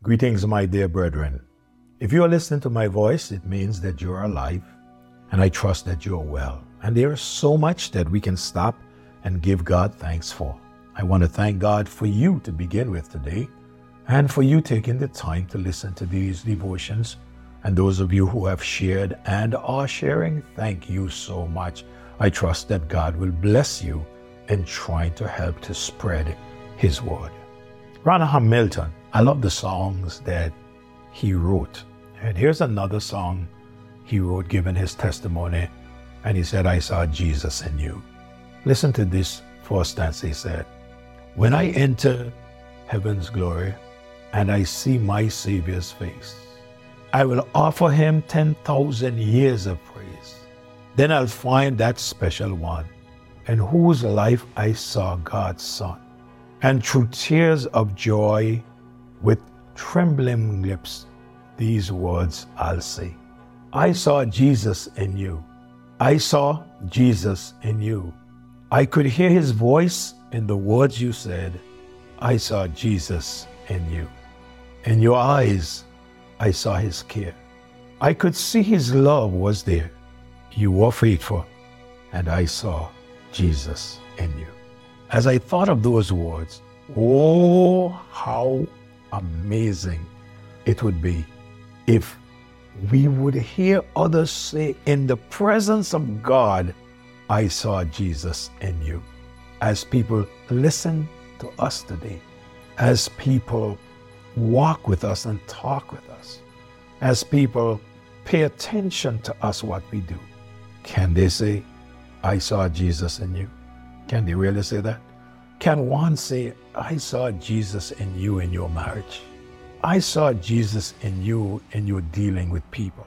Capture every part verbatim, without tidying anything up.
Greetings, my dear brethren. If you are listening to my voice, it means that you are alive, and I trust that you are well. And there is so much that we can stop and give God thanks for. I want to thank God for you to begin with today, and for you taking the time to listen to these devotions. And those of you who have shared and are sharing, thank you so much. I trust that God will bless you in trying to help to spread His word. Ronald Hamilton, I love the songs that he wrote. And here's another song he wrote giving his testimony. And he said, I saw Jesus in you. Listen to this first stanza. He said, when I enter heaven's glory and I see my Savior's face, I will offer him ten thousand years of praise. Then I'll find that special one in whose life I saw God's Son. And through tears of joy, with trembling lips, these words I'll say. I saw Jesus in you. I saw Jesus in you. I could hear his voice in the words you said. I saw Jesus in you. In your eyes, I saw his care. I could see his love was there. You were faithful, and I saw Jesus in you. As I thought of those words, oh, how amazing it would be if we would hear others say, in the presence of God, I saw Jesus in you. As people listen to us today, as people walk with us and talk with us, as people pay attention to us, what we do, can they say, I saw Jesus in you? Can they really say that? Can one say, I saw Jesus in you in your marriage? I saw Jesus in you in your dealing with people.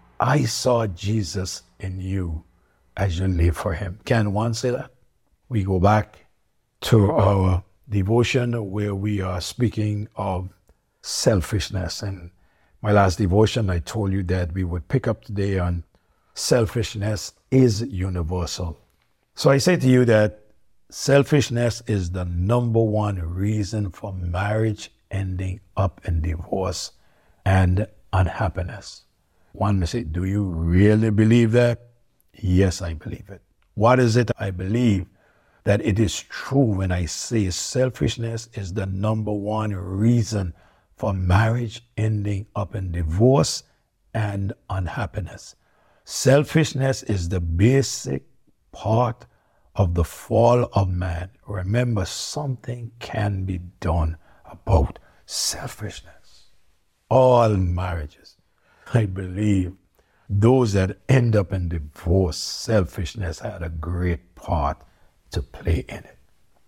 I saw Jesus in you as you live for him. Can one say that? We go back to our devotion where we are speaking of selfishness. And my last devotion, I told you that we would pick up today on selfishness is universal. So I say to you that selfishness is the number one reason for marriage ending up in divorce and unhappiness. One may say, do you really believe that? Yes, I believe it. What is it I believe? That it is true when I say selfishness is the number one reason for marriage ending up in divorce and unhappiness. Selfishness is the basic part of the fall of man. Remember, something can be done about selfishness. All marriages, I believe, those that end up in divorce, selfishness had a great part to play in it.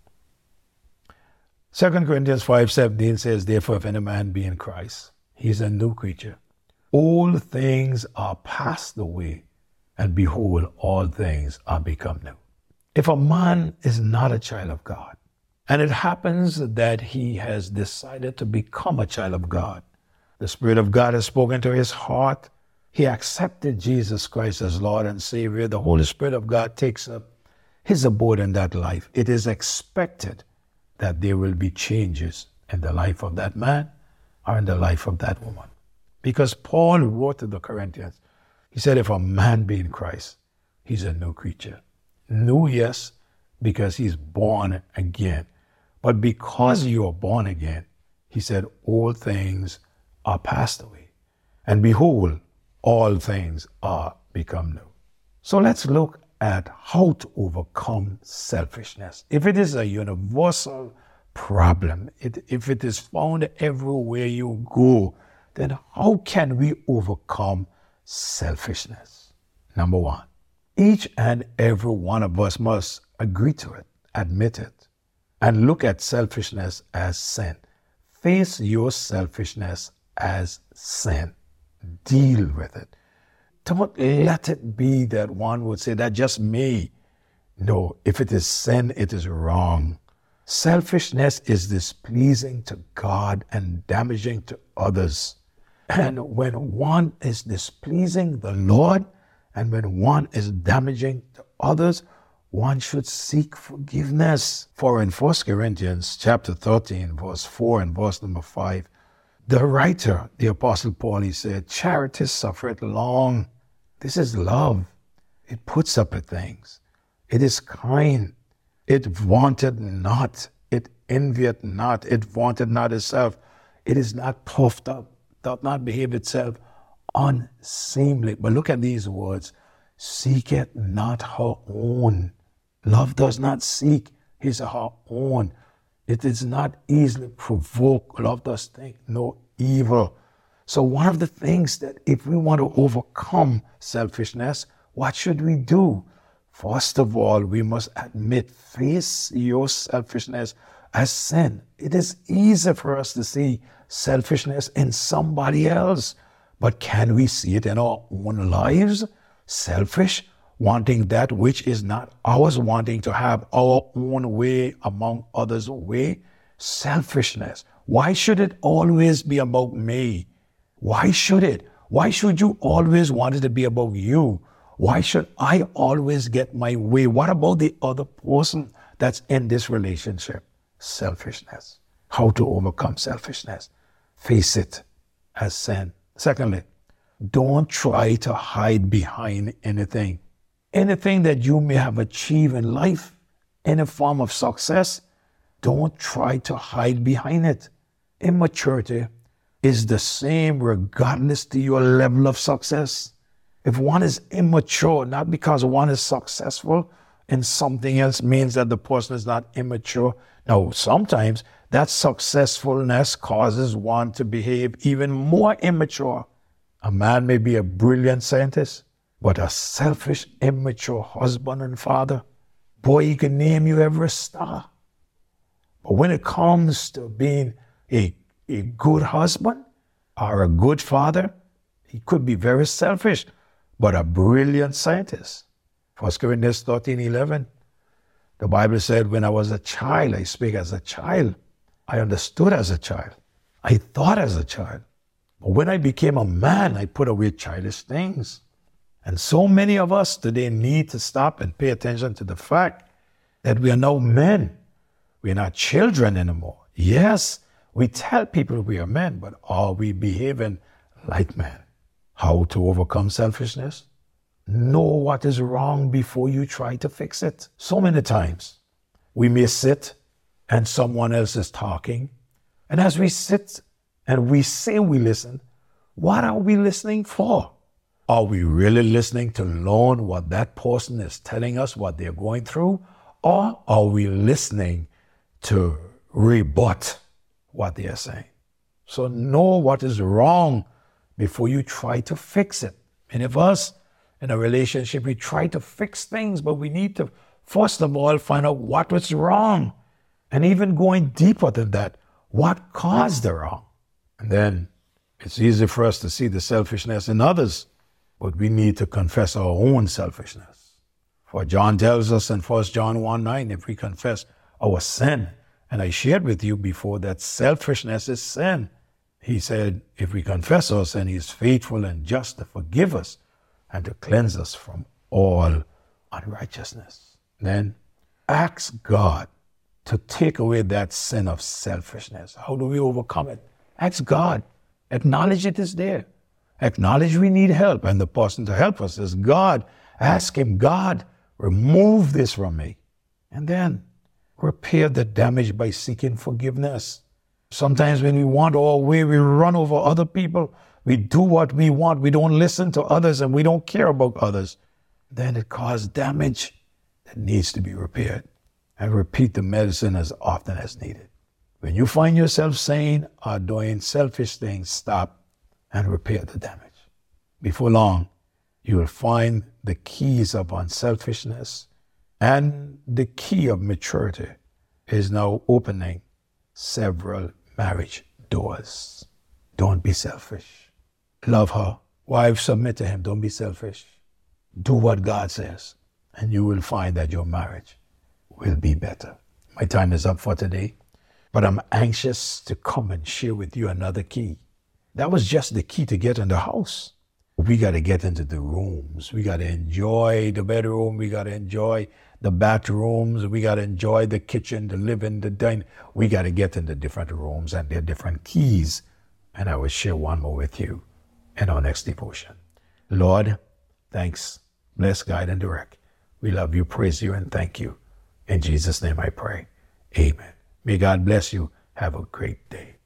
Second Corinthians five seventeen says, therefore, if any man be in Christ, he is a new creature. All things are passed away, and behold, all things are become new. If a man is not a child of God, and it happens that he has decided to become a child of God, the Spirit of God has spoken to his heart, he accepted Jesus Christ as Lord and Savior, the Holy Spirit of God takes up his abode in that life. It is expected that there will be changes in the life of that man or in the life of that woman. Because Paul wrote to the Corinthians, he said, if a man be in Christ, he's a new creature. New, yes, because he's born again. But because you are born again, he said, all things are passed away. And behold, all things are become new. So let's look at how to overcome selfishness. If it is a universal problem, it, if it is found everywhere you go, then how can we overcome selfishness? Number one, each and every one of us must agree to it, admit it, and look at selfishness as sin. Face your selfishness as sin. Deal with it. Don't let it be that one would say, that just me. No, if it is sin, it is wrong. Selfishness is displeasing to God and damaging to others. And when one is displeasing the Lord, and when one is damaging to others, one should seek forgiveness. For in First Corinthians chapter thirteen, verse four and verse number five, The writer, the Apostle Paul, he said, charity suffereth long. This is love. It puts up with things. It is kind. It vaunteth not. It envieth not. It vaunteth not itself. It is not puffed up. Doth not behave itself unseemly. But look at these words. Seeketh not her own. Love does not seek his or her own. It is not easily provoked. Love does think no evil. So one of the things that if we want to overcome selfishness, what should we do? First of all, we must admit, face your selfishness as sin. It is easy for us to see selfishness in somebody else, but can we see it in our own lives? Selfish, wanting that which is not ours, wanting to have our own way among others' way. Selfishness. Why should it always be about me? Why should it? Why should you always want it to be about you? Why should I always get my way? What about the other person that's in this relationship? Selfishness. How to overcome selfishness? Face it as sin. Secondly, don't try to hide behind anything. Anything that you may have achieved in life, any form of success, don't try to hide behind it. Immaturity is the same regardless to your level of success. If one is immature, not because one is successful in something else means that the person is not immature. No, sometimes that successfulness causes one to behave even more immature. A man may be a brilliant scientist, but a selfish, immature husband and father, boy, he can name you every star. But when it comes to being a, a good husband or a good father, he could be very selfish, but a brilliant scientist. First Corinthians thirteen eleven, the Bible said, when I was a child, I spake as a child. I understood as a child. I thought as a child. But when I became a man, I put away childish things. And so many of us today need to stop and pay attention to the fact that we are now men. We are not children anymore. Yes, we tell people we are men, but are we behaving like men? How to overcome selfishness? Know what is wrong before you try to fix it. So many times we may sit and someone else is talking. And as we sit and we say we listen, what are we listening for? Are we really listening to learn what that person is telling us, what they're going through? Or are we listening to rebut what they are saying? So know what is wrong before you try to fix it. Many of us in a relationship, we try to fix things, but we need to, first of all, find out what was wrong. And even going deeper than that, what caused the wrong? And then it's easy for us to see the selfishness in others, but we need to confess our own selfishness. For John tells us in First John one nine, if we confess our sin, and I shared with you before that selfishness is sin. He said, if we confess our sin, he is faithful and just to forgive us and to cleanse us from all unrighteousness. Then ask God to take away that sin of selfishness. How do we overcome it? Ask God. Acknowledge it is there. Acknowledge we need help, and the person to help us is God. Ask him, God, remove this from me. And then repair the damage by seeking forgiveness. Sometimes when we want our way, we run over other people. We do what we want. We don't listen to others, and we don't care about others. Then it causes damage that needs to be repaired. And repeat the medicine as often as needed. When you find yourself saying or doing selfish things, stop and repair the damage. Before long, you will find the keys of unselfishness, and the key of maturity is now opening several marriage doors. Don't be selfish. Love her. Wife, submit to him. Don't be selfish. Do what God says, and you will find that your marriage will be better. My time is up for today, but I'm anxious to come and share with you another key. That was just the key to get in the house. We got to get into the rooms. We got to enjoy the bedroom. We got to enjoy the bathrooms. We got to enjoy the kitchen, the living, the dining. We got to get into different rooms, and there are different keys and I will share one more with you in our next devotion. Lord, thanks. Bless, guide, and direct. We love you, praise you, and thank you. In Jesus' name I pray. Amen. May God bless you. Have a great day.